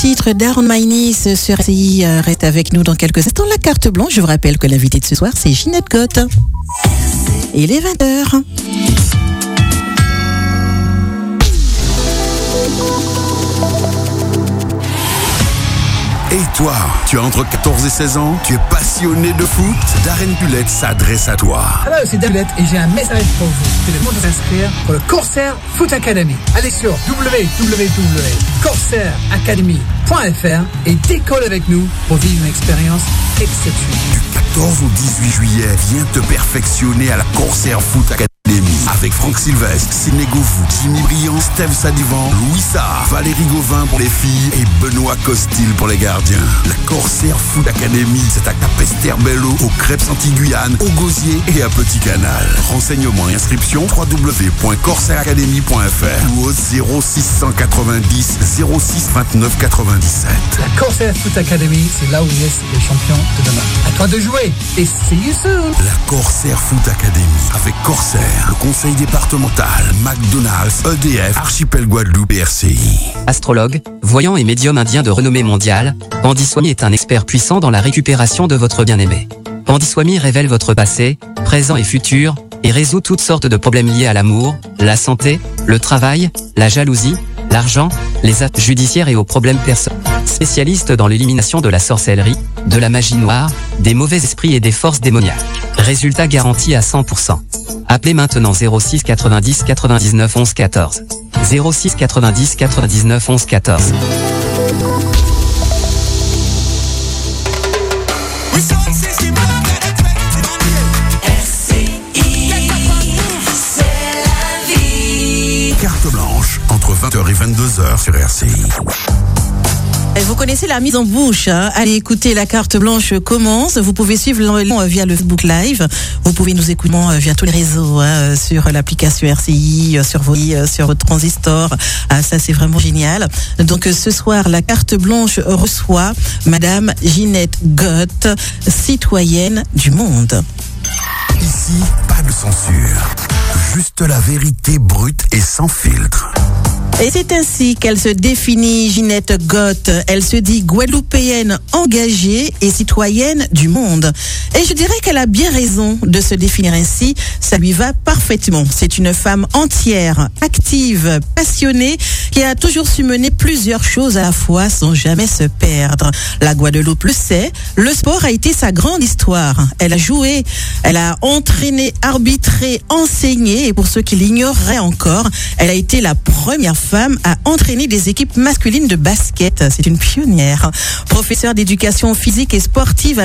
titre d'Aaron Mainis sur RCI. Reste avec nous dans quelques instants. La carte blanche, je vous rappelle que l'invité de ce soir, c'est Ginette Gott. Et il est 20h. Et toi, tu as entre 14 et 16 ans, tu es passionné de foot? Darren Pulette s'adresse à toi. Hello, c'est Darren Pulette et j'ai un message pour vous. C'est le moment de s'inscrire pour le Corsair Foot Academy. Allez sur www.corsairacademy.fr et décolle avec nous pour vivre une expérience exceptionnelle. Du 14 au 18 juillet, viens te perfectionner à la Corsair Foot Academy. Avec Franck Sylvestre, Sidney Govou, Jimmy Briand, Steve Sadivan, Louis Sarr, Valérie Gauvin pour les filles et Benoît Costil pour les gardiens. La Corsair Foot Academy, c'est à Capesterre-Bello, aux Crêpes Anti-Guyane, au Gosier et à Petit Canal. Renseignements et inscriptions www.corsairacademy.fr ou au 0690 06 29 97. La Corsair Foot Academy, c'est là où naissent les champions de demain. À toi de jouer et see you soon. La Corsair Foot Academy avec Corsair, le conseil départemental, McDonald's, EDF, Archipel Guadeloupe et RCI. Astrologue, voyant et médium indien de renommée mondiale, Pandiswami est un expert puissant dans la récupération de votre bien-aimé. Pandiswami révèle votre passé, présent et futur, et résout toutes sortes de problèmes liés à l'amour, la santé, le travail, la jalousie, l'argent, les affaires judiciaires et aux problèmes personnels. Spécialiste dans l'élimination de la sorcellerie, de la magie noire, des mauvais esprits et des forces démoniaques. Résultat garanti à 100%. Appelez maintenant 06 90 99 11 14. 06 90 99 11 14. Carte blanche, entre 20h et 22h sur RCI. Vous connaissez la mise en bouche, hein? Allez écouter, la carte blanche commence. Vous pouvez suivre via le Facebook Live. Vous pouvez nous écouter via tous les réseaux, hein, sur l'application RCI, sur votre transistor. Ah, ça, c'est vraiment génial. Donc, ce soir, la carte blanche reçoit Madame Ginette Gott, citoyenne du monde. Ici, pas de censure. Juste la vérité brute et sans filtre. Et c'est ainsi qu'elle se définit, Ginette Gott. Elle se dit guadeloupéenne engagée et citoyenne du monde. Et je dirais qu'elle a bien raison de se définir ainsi. Ça lui va parfaitement. C'est une femme entière, active, passionnée, qui a toujours su mener plusieurs choses à la fois sans jamais se perdre. La Guadeloupe le sait. Le sport a été sa grande histoire. Elle a joué, elle a entraîné, arbitré, enseigné. Et pour ceux qui l'ignoreraient encore, elle a été la première femme à entraîner des équipes masculines de basket. C'est une pionnière. Professeure d'éducation physique et sportive à